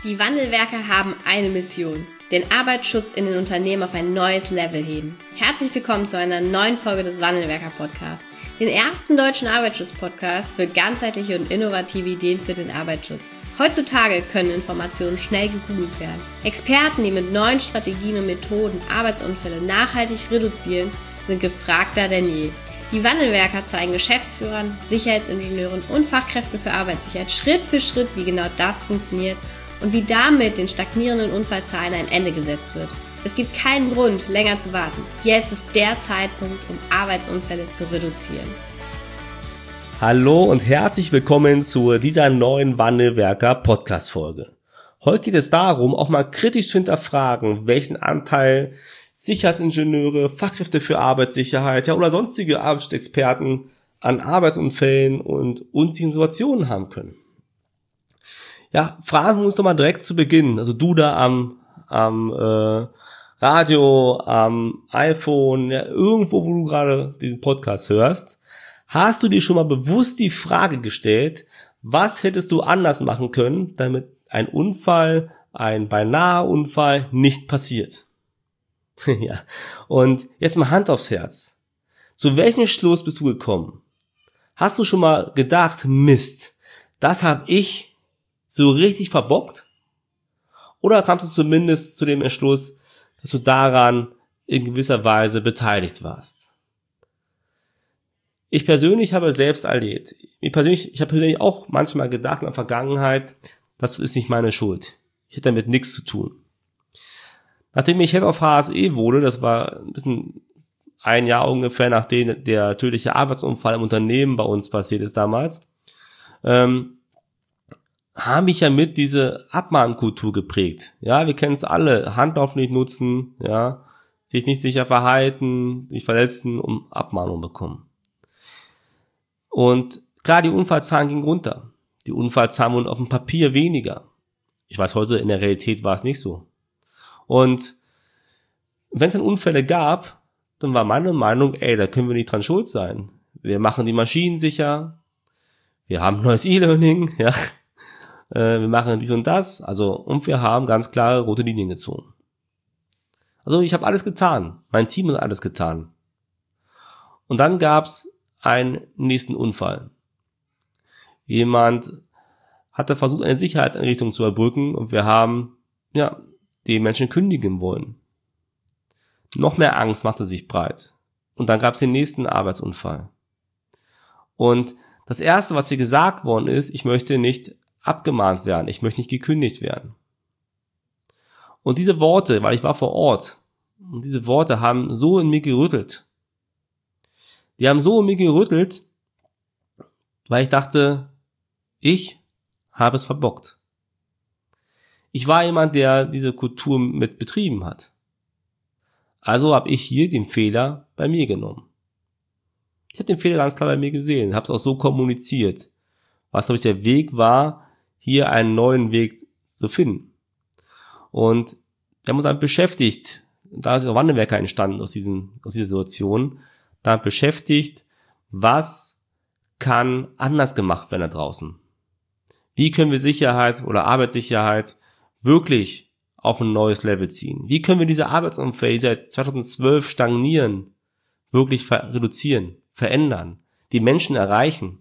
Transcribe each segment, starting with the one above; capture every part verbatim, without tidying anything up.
Die Wandelwerker haben eine Mission: den Arbeitsschutz in den Unternehmen auf ein neues Level heben. Herzlich willkommen zu einer neuen Folge des Wandelwerker-Podcasts, den ersten deutschen Arbeitsschutz-Podcast für ganzheitliche und innovative Ideen für den Arbeitsschutz. Heutzutage können Informationen schnell gegoogelt werden. Experten, die mit neuen Strategien und Methoden Arbeitsunfälle nachhaltig reduzieren, sind gefragter denn je. Die Wandelwerker zeigen Geschäftsführern, Sicherheitsingenieuren und Fachkräften für Arbeitssicherheit Schritt für Schritt, wie genau das funktioniert und wie damit den stagnierenden Unfallzahlen ein Ende gesetzt wird. Es gibt keinen Grund, länger zu warten. Jetzt ist der Zeitpunkt, um Arbeitsunfälle zu reduzieren. Hallo und herzlich willkommen zu dieser neuen Wandelwerker-Podcast-Folge. Heute geht es darum, auch mal kritisch zu hinterfragen, welchen Anteil Sicherheitsingenieure, Fachkräfte für Arbeitssicherheit, ja, oder sonstige Arbeitsschutzexperten an Arbeitsunfällen und unsicheren Situationen haben können. Ja, fragen wir uns doch mal direkt zu Beginn, also du da am, am äh, Radio, am iPhone, ja, irgendwo, wo du gerade diesen Podcast hörst, hast du dir schon mal bewusst die Frage gestellt, was hättest du anders machen können, damit ein Unfall, ein Beinahe-Unfall nicht passiert? Ja, und jetzt mal Hand aufs Herz. Zu welchem Schluss bist du gekommen? Hast du schon mal gedacht, Mist, das habe ich so richtig verbockt? Oder kamst du zumindest zu dem Entschluss, dass du daran in gewisser Weise beteiligt warst? Ich persönlich habe es selbst erlebt. Ich persönlich, ich habe persönlich auch manchmal gedacht in der Vergangenheit, das ist nicht meine Schuld. Ich hätte damit nichts zu tun. Nachdem ich Head of H S E wurde, das war ein bisschen ein Jahr ungefähr, nachdem der tödliche Arbeitsunfall im Unternehmen bei uns passiert ist damals, ähm, habe ich ja mit diese Abmahnkultur geprägt. Ja, wir kennen es alle, Handlauf nicht nutzen, ja, sich nicht sicher verhalten, sich verletzen und Abmahnung bekommen. Und klar, die Unfallzahlen gingen runter. Die Unfallzahlen wurden auf dem Papier weniger. Ich weiß heute, in der Realität war es nicht so. Und wenn es dann Unfälle gab, dann war meine Meinung, ey, da können wir nicht dran schuld sein. Wir machen die Maschinen sicher, wir haben neues E-Learning, ja, äh, wir machen dies und das, also, und wir haben ganz klare rote Linien gezogen. Also ich habe alles getan, mein Team hat alles getan. Und dann gab's einen nächsten Unfall. Jemand hatte versucht, eine Sicherheitseinrichtung zu erbrücken und wir haben, ja, die Menschen kündigen wollen. Noch mehr Angst machte sich breit. Und dann gab es den nächsten Arbeitsunfall. Und das Erste, was hier gesagt worden ist, ich möchte nicht abgemahnt werden, ich möchte nicht gekündigt werden. Und diese Worte, weil ich war vor Ort, und diese Worte haben so in mir gerüttelt. Die haben so in mir gerüttelt, weil ich dachte, ich habe es verbockt. Ich war jemand, der diese Kultur mit betrieben hat. Also habe ich hier den Fehler bei mir genommen. Ich habe den Fehler ganz klar bei mir gesehen, habe es auch so kommuniziert, was, glaube ich, der Weg war, hier einen neuen Weg zu finden. Und wir haben uns damit beschäftigt, da ist auch Wandelwerker entstanden aus, diesen, aus dieser Situation, damit beschäftigt, was kann anders gemacht werden da draußen? Wie können wir Sicherheit oder Arbeitssicherheit wirklich auf ein neues Level ziehen? Wie können wir diese Arbeitsunfälle, die seit zweitausendzwölf stagnieren, wirklich reduzieren, verändern, die Menschen erreichen?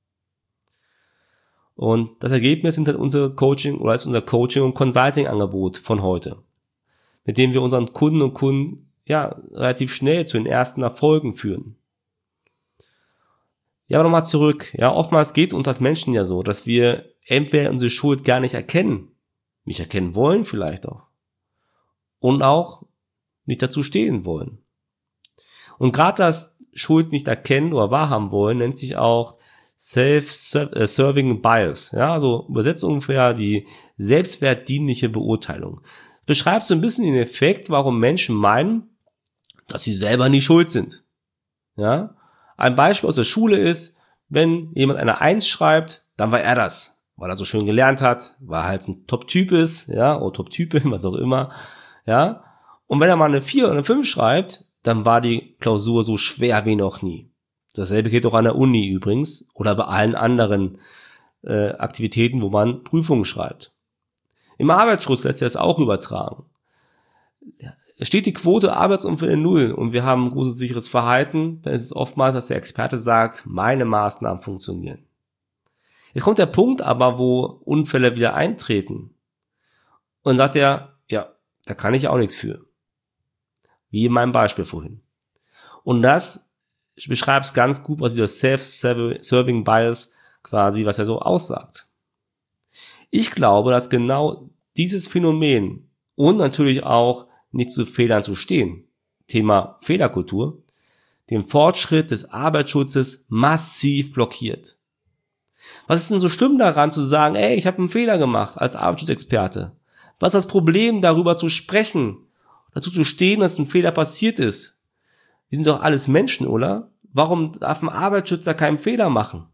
Und das Ergebnis sind halt unsere Coaching oder ist unser Coaching- und Consulting-Angebot von heute, mit dem wir unseren Kunden und Kunden ja relativ schnell zu den ersten Erfolgen führen. Ja, aber nochmal zurück. Ja, oftmals geht es uns als Menschen ja so, dass wir entweder unsere Schuld gar nicht erkennen, nicht erkennen wollen vielleicht auch. Und auch nicht dazu stehen wollen. Und gerade das Schuld nicht erkennen oder wahrhaben wollen, nennt sich auch Self-Serving Bias. Ja, also übersetzt ungefähr die selbstwertdienliche Beurteilung. Das beschreibt so ein bisschen den Effekt, warum Menschen meinen, dass sie selber nicht schuld sind. Ja, ein Beispiel aus der Schule ist, wenn jemand eine Eins schreibt, dann war er das. Weil er so schön gelernt hat, weil er halt ein Top-Typ ist, ja, oder Top-Type, was auch immer, ja. Und wenn er mal eine vier oder eine fünf schreibt, dann war die Klausur so schwer wie noch nie. Dasselbe geht auch an der Uni übrigens oder bei allen anderen äh, Aktivitäten, wo man Prüfungen schreibt. Im Arbeitsschutz lässt sich das auch übertragen. Es steht die Quote Arbeitsunfälle null und wir haben ein großes sicheres Verhalten, dann ist es oftmals, dass der Experte sagt, meine Maßnahmen funktionieren. Jetzt kommt der Punkt aber, wo Unfälle wieder eintreten. Und sagt er, ja, da kann ich auch nichts für. Wie in meinem Beispiel vorhin. Und das beschreibt es ganz gut, was dieser Self-Serving Bias quasi, was er so aussagt. Ich glaube, dass genau dieses Phänomen und natürlich auch nicht zu Fehlern zu stehen, Thema Fehlerkultur, den Fortschritt des Arbeitsschutzes massiv blockiert. Was ist denn so schlimm daran zu sagen, ey, ich habe einen Fehler gemacht als Arbeitsschutzexperte? Was ist das Problem, darüber zu sprechen, dazu zu stehen, dass ein Fehler passiert ist? Wir sind doch alles Menschen, oder? Warum darf ein Arbeitsschützer keinen Fehler machen?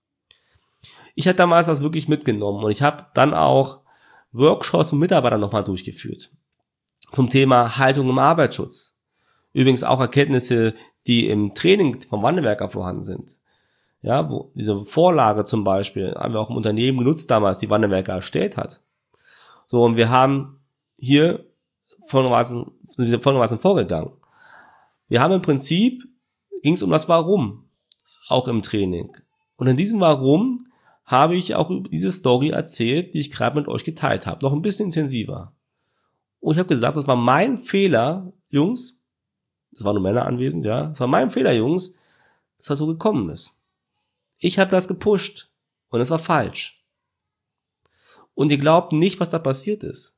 Ich hatte damals das wirklich mitgenommen und ich habe dann auch Workshops mit Mitarbeitern nochmal durchgeführt zum Thema Haltung im Arbeitsschutz. Übrigens auch Erkenntnisse, die im Training vom Wandelwerker vorhanden sind. Ja, wo diese Vorlage zum Beispiel haben wir auch im Unternehmen genutzt damals, die Wandelwerker erstellt hat. So, und wir haben hier folgendermaßen, sind wir folgendermaßen vorgegangen. Wir haben im Prinzip, ging es um das Warum, auch im Training. Und in diesem Warum habe ich auch über diese Story erzählt, die ich gerade mit euch geteilt habe. Noch ein bisschen intensiver. Und ich habe gesagt, das war mein Fehler, Jungs. Das waren nur Männer anwesend, ja. Das war mein Fehler, Jungs, dass das so gekommen ist. Ich habe das gepusht. Und es war falsch. Und ihr glaubt nicht, was da passiert ist.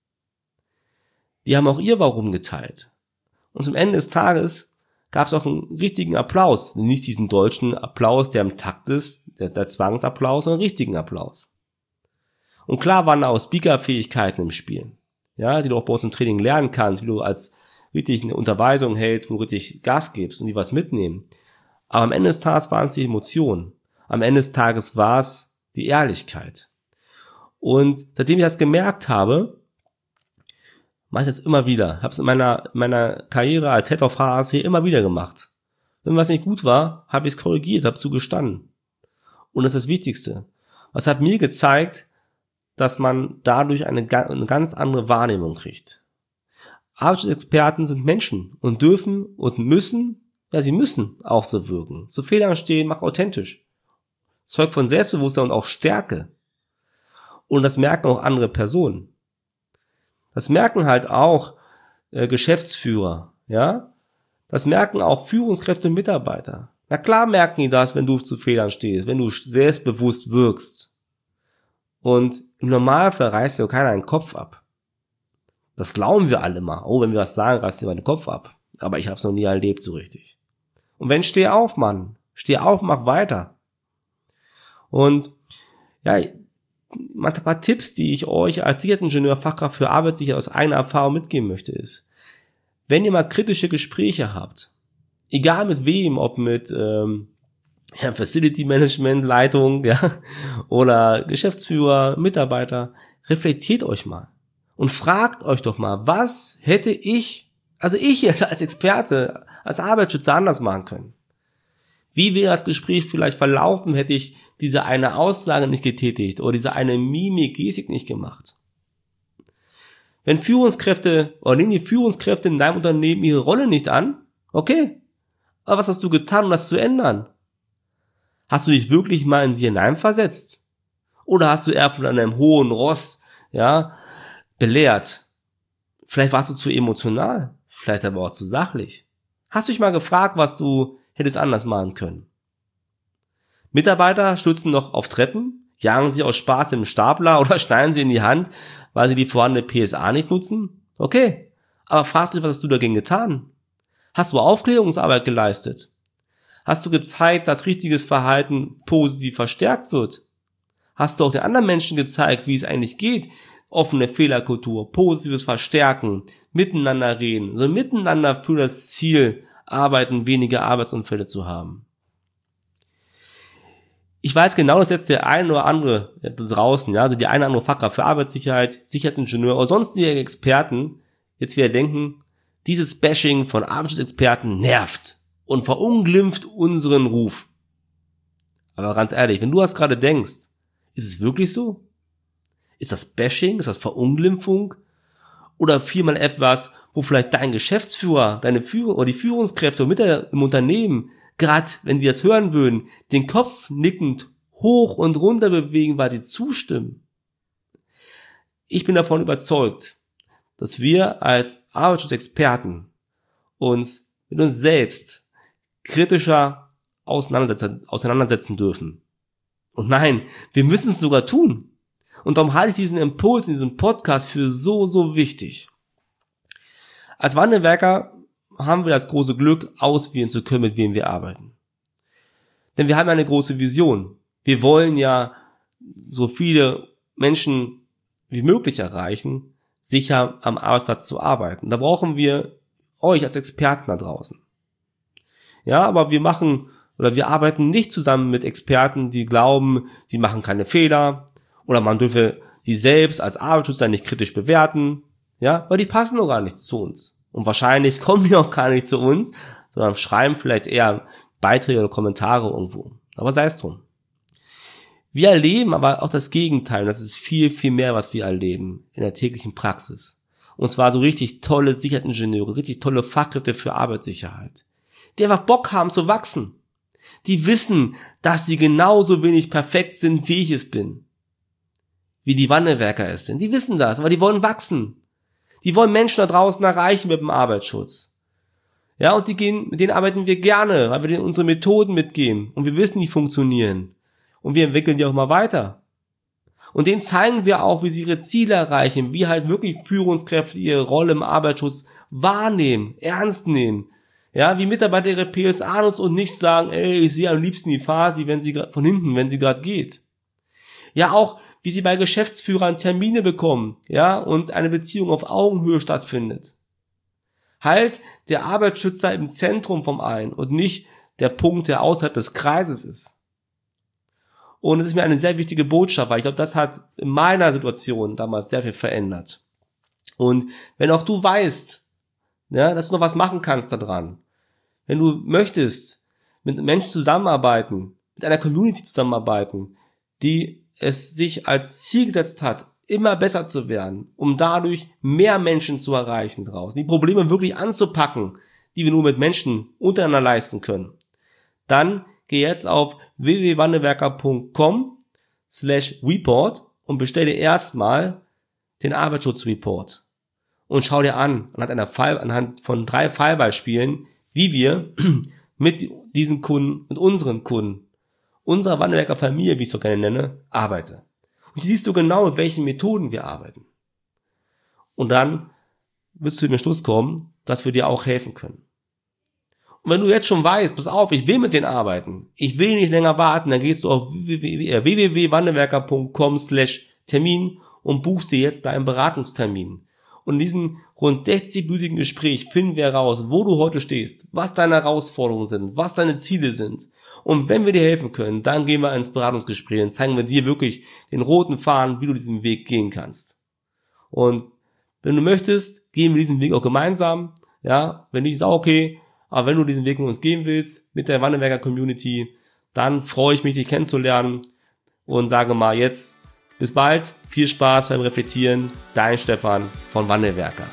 Die haben auch ihr Warum geteilt. Und zum Ende des Tages gab es auch einen richtigen Applaus. Nicht diesen deutschen Applaus, der im Takt ist, der, der Zwangsapplaus, sondern einen richtigen Applaus. Und klar waren da auch Speakerfähigkeiten im Spiel. Ja, die du auch bei uns im Training lernen kannst, wie du als richtig eine Unterweisung hältst, wo du richtig Gas gibst und die was mitnehmen. Aber am Ende des Tages waren es die Emotionen. Am Ende des Tages war es die Ehrlichkeit. Und seitdem ich das gemerkt habe, mache ich das immer wieder. Habe es in meiner, in meiner Karriere als Head of H A C immer wieder gemacht. Wenn was nicht gut war, habe ich es korrigiert, habe zugestanden. Und das ist das Wichtigste. Was hat mir gezeigt, dass man dadurch eine, eine ganz andere Wahrnehmung kriegt. Arbeitsschutzexperten sind Menschen und dürfen und müssen, ja, sie müssen auch so wirken. Zu Fehlern stehen, mach authentisch. Zeugt von Selbstbewusstsein und auch Stärke. Und das merken auch andere Personen. Das merken halt auch äh, Geschäftsführer, ja. Das merken auch Führungskräfte und Mitarbeiter. Na klar merken die das, wenn du zu Fehlern stehst, wenn du selbstbewusst wirkst. Und im Normalfall reißt dir keiner einen Kopf ab. Das glauben wir alle mal. Oh, wenn wir was sagen, reißt dir meinen Kopf ab. Aber ich habe es noch nie erlebt so richtig. Und wenn, steh auf, Mann. Steh auf, mach weiter. Und ja, mal ein paar Tipps, die ich euch als Sicherheitsingenieur, Fachkraft für Arbeitssicherheit aus eigener Erfahrung mitgeben möchte, ist, wenn ihr mal kritische Gespräche habt, egal mit wem, ob mit ähm, ja, Facility Management, Leitung, ja, oder Geschäftsführer, Mitarbeiter, reflektiert euch mal und fragt euch doch mal, was hätte ich, also ich als Experte, als Arbeitsschützer anders machen können? Wie wäre das Gespräch vielleicht verlaufen, hätte ich diese eine Aussage nicht getätigt oder diese eine Mimik, Gestik nicht gemacht? Wenn Führungskräfte, oder nehmen die Führungskräfte in deinem Unternehmen ihre Rolle nicht an, okay, aber was hast du getan, um das zu ändern? Hast du dich wirklich mal in sie hineinversetzt? Oder hast du eher von einem hohen Ross, ja, belehrt? Vielleicht warst du zu emotional, vielleicht aber auch zu sachlich. Hast du dich mal gefragt, was du hättest anders machen können? Mitarbeiter stürzen noch auf Treppen, jagen sie aus Spaß im Stapler oder schneiden sie in die Hand, weil sie die vorhandene P S A nicht nutzen? Okay, aber frag dich, was hast du dagegen getan? Hast du Aufklärungsarbeit geleistet? Hast du gezeigt, dass richtiges Verhalten positiv verstärkt wird? Hast du auch den anderen Menschen gezeigt, wie es eigentlich geht? Offene Fehlerkultur, positives Verstärken, miteinander reden, so miteinander für das Ziel arbeiten, weniger Arbeitsunfälle zu haben. Ich weiß genau, dass jetzt der eine oder andere draußen, ja, also die eine oder andere Fachkraft für Arbeitssicherheit, Sicherheitsingenieur oder sonstige Experten jetzt wieder denken, dieses Bashing von Arbeitsschutzexperten nervt und verunglimpft unseren Ruf. Aber ganz ehrlich, wenn du das gerade denkst, ist es wirklich so? Ist das Bashing? Ist das Verunglimpfung? Oder vielmehr etwas, wo vielleicht dein Geschäftsführer, deine Führung oder die Führungskräfte mit im Unternehmen, gerade wenn die das hören würden, den Kopf nickend hoch und runter bewegen, weil sie zustimmen? Ich bin davon überzeugt, dass wir als Arbeitsschutzexperten uns mit uns selbst kritischer auseinandersetzen, auseinandersetzen dürfen. Und nein, wir müssen es sogar tun. Und darum halte ich diesen Impuls in diesem Podcast für so, so wichtig. Als Wandelwerker haben wir das große Glück, auswählen zu können, mit wem wir arbeiten. Denn wir haben eine große Vision. Wir wollen ja so viele Menschen wie möglich erreichen, sicher am Arbeitsplatz zu arbeiten. Da brauchen wir euch als Experten da draußen. Ja, aber wir machen oder wir arbeiten nicht zusammen mit Experten, die glauben, sie machen keine Fehler oder man dürfe sie selbst als Arbeitsschützer nicht kritisch bewerten, ja, weil die passen doch gar nicht zu uns. Und wahrscheinlich kommen die auch gar nicht zu uns, sondern schreiben vielleicht eher Beiträge oder Kommentare irgendwo. Aber sei es drum. Wir erleben aber auch das Gegenteil. Das ist viel, viel mehr, was wir erleben in der täglichen Praxis. Und zwar so richtig tolle Sicherheitsingenieure, richtig tolle Fachkräfte für Arbeitssicherheit, die einfach Bock haben zu wachsen. Die wissen, dass sie genauso wenig perfekt sind, wie ich es bin. Wie die Wandelwerker es sind. Die wissen das, aber die wollen wachsen. Die wollen Menschen da draußen erreichen mit dem Arbeitsschutz. Ja, und die gehen, mit denen arbeiten wir gerne, weil wir denen unsere Methoden mitgeben. Und wir wissen, die funktionieren. Und wir entwickeln die auch mal weiter. Und denen zeigen wir auch, wie sie ihre Ziele erreichen, wie halt wirklich Führungskräfte ihre Rolle im Arbeitsschutz wahrnehmen, ernst nehmen. Ja, wie Mitarbeiter ihre P S A nutzen und nicht sagen, ey, ich sehe am liebsten die Phase, wenn sie von hinten, wenn sie gerade geht. Ja, auch, wie sie bei Geschäftsführern Termine bekommen, ja, und eine Beziehung auf Augenhöhe stattfindet. Halt der Arbeitsschützer im Zentrum vom allen und nicht der Punkt, der außerhalb des Kreises ist. Und es ist mir eine sehr wichtige Botschaft, weil ich glaube, das hat in meiner Situation damals sehr viel verändert. Und wenn auch du weißt, ja, dass du noch was machen kannst da dran, wenn du möchtest mit Menschen zusammenarbeiten, mit einer Community zusammenarbeiten, die es sich als Ziel gesetzt hat, immer besser zu werden, um dadurch mehr Menschen zu erreichen draußen, die Probleme wirklich anzupacken, die wir nur mit Menschen untereinander leisten können, dann geh jetzt auf w w w punkt wandelwerker punkt com slash report und bestelle erstmal den Arbeitsschutzreport und schau dir an, anhand einer Fall, anhand von drei Fallbeispielen, wie wir mit diesen Kunden, mit unseren Kunden, unserer Wandelwerker Familie, wie ich es so gerne nenne, arbeite. Und hier siehst du genau, mit welchen Methoden wir arbeiten. Und dann wirst du in den Schluss kommen, dass wir dir auch helfen können. Und wenn du jetzt schon weißt, pass auf, ich will mit denen arbeiten, ich will nicht länger warten, dann gehst du auf w w w punkt wandelwerker punkt com slash Termin und buchst dir jetzt deinen Beratungstermin. Und in diesem rund sechzig-minütigen Gespräch finden wir heraus, wo du heute stehst, was deine Herausforderungen sind, was deine Ziele sind. Und wenn wir dir helfen können, dann gehen wir ins Beratungsgespräch und zeigen wir dir wirklich den roten Faden, wie du diesen Weg gehen kannst. Und wenn du möchtest, gehen wir diesen Weg auch gemeinsam. Ja, wenn nicht, ist auch okay. Aber wenn du diesen Weg mit uns gehen willst, mit der Wandelwerker Community, dann freue ich mich, dich kennenzulernen und sage mal jetzt bis bald, viel Spaß beim Reflektieren, dein Stefan von Wandelwerker.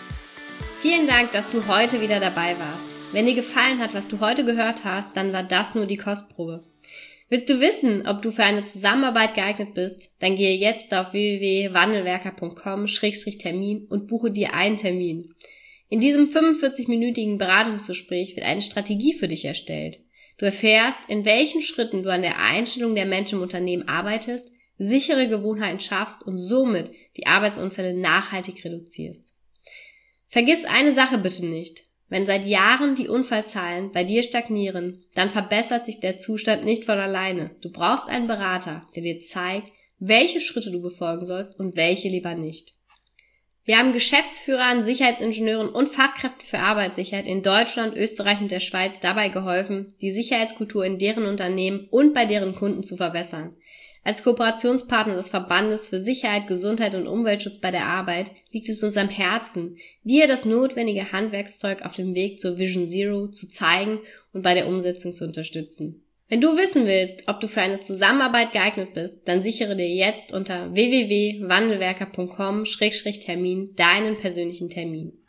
Vielen Dank, dass du heute wieder dabei warst. Wenn dir gefallen hat, was du heute gehört hast, dann war das nur die Kostprobe. Willst du wissen, ob du für eine Zusammenarbeit geeignet bist, dann gehe jetzt auf w w w punkt wandelwerker punkt com slash Termin und buche dir einen Termin. In diesem fünfundvierzig-minütigen Beratungsgespräch wird eine Strategie für dich erstellt. Du erfährst, in welchen Schritten du an der Einstellung der Menschen im Unternehmen arbeitest, sichere Gewohnheiten schaffst und somit die Arbeitsunfälle nachhaltig reduzierst. Vergiss eine Sache bitte nicht. Wenn seit Jahren die Unfallzahlen bei dir stagnieren, dann verbessert sich der Zustand nicht von alleine. Du brauchst einen Berater, der dir zeigt, welche Schritte du befolgen sollst und welche lieber nicht. Wir haben Geschäftsführern, Sicherheitsingenieuren und Fachkräften für Arbeitssicherheit in Deutschland, Österreich und der Schweiz dabei geholfen, die Sicherheitskultur in deren Unternehmen und bei deren Kunden zu verbessern. Als Kooperationspartner des Verbandes für Sicherheit, Gesundheit und Umweltschutz bei der Arbeit liegt es uns am Herzen, dir das notwendige Handwerkszeug auf dem Weg zur Vision Zero zu zeigen und bei der Umsetzung zu unterstützen. Wenn du wissen willst, ob du für eine Zusammenarbeit geeignet bist, dann sichere dir jetzt unter w w w punkt wandelwerker punkt com Schrägstrich Termin deinen persönlichen Termin.